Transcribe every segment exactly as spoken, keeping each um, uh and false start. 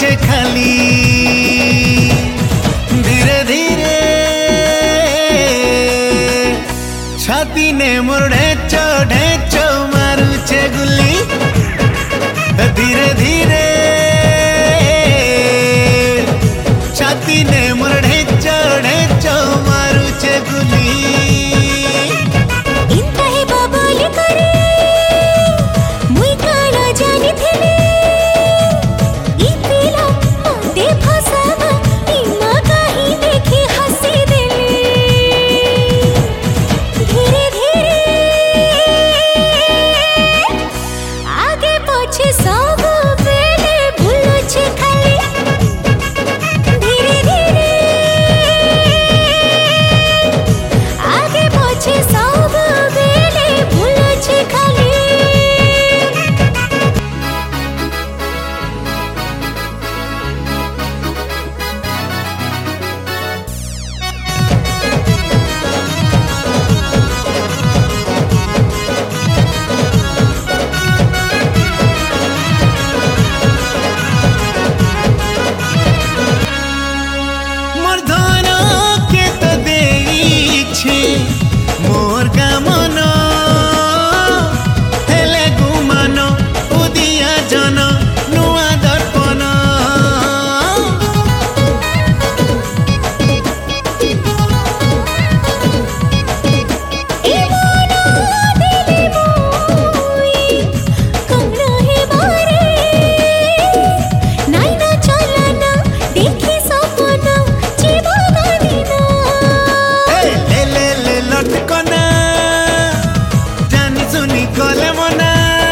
छे खाली धीरे धीरे छाती ने मोर ढेचो ढेचो मारू छे गुली धीरे धीरे छाती ने मोर ढेचो ढेचो मारू छे गुली इंता ही बाबाली करे मुई काना जानी थेले ई पिला मोते फसावा इमा काहे देखी हंसी देले धीरे धीरे आगे पछे सब बेले भूलो छे खाली धीरे धीरे आगे पछे सब बेले भूलो छे खाली मोर धन के तो देइछे मोर कामन हेले गुमान उदिया जन नुआ दर्पण ए मोना दिले मोई कौन है बारे नाई ना चलना देखी सपना जीवा गादीना ए ले ले ले लटकना जानी सुनी कले मना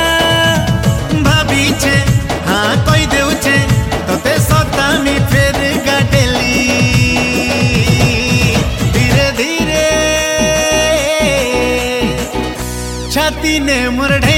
भाभी छे हाँ कही देउछे तोते सतामी फेर गाटेली धीरे धीरे छाती ने मोर